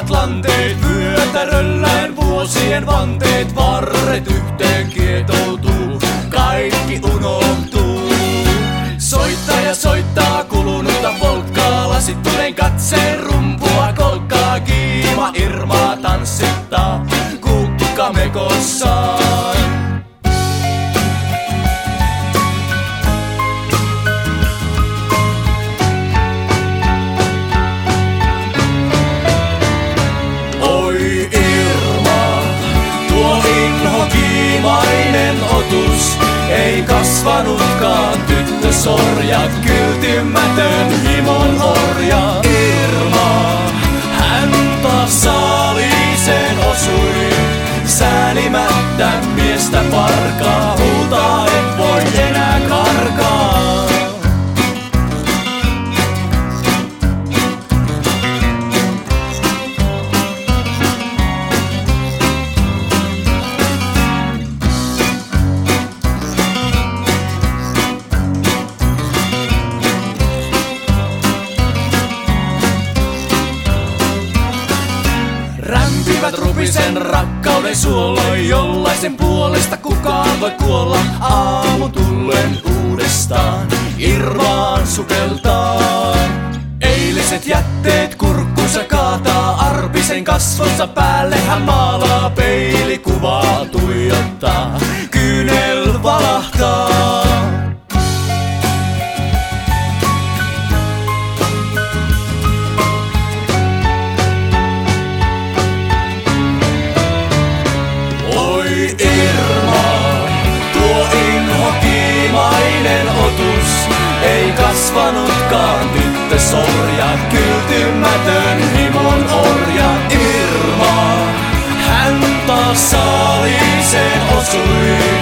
Valtavat lanteet vyötäröllään vuosien vanteet, varret yhteen kietoutuu, kaikki unohtuu. Soittaja soittaa kulunutta polkkaa, lasittuneen katseen rumpua kolkkaa, kiima Irmaa tanssittaa kukkamekossaan. Oi Irma, tuo inhokiimainen otus, ei kasvanutkaan tyttösorja, kyltymätön himon orja. Irma, hän taas saaliiseen osui, säälimättä miestä parkaa, huutaa et voi enää karkaa. Rämpivät rupisen rakkauden suoloi, jollaisen puolesta kukaan voi kuolla. Aamu tullen uudestaan Irmaan sukeltaan. Eiliset jätteet kurkkunsa kaataa, arpisen kasvonsa päälle hän maalaa. Peilikuvaa tuijottaa, kyynel valahtaa. Irma, tuo inhokiimainen otus, ei kasvanutkaan tyttösorja, kyltymätön himon orja. Irma, hän taas saaliiseen osui,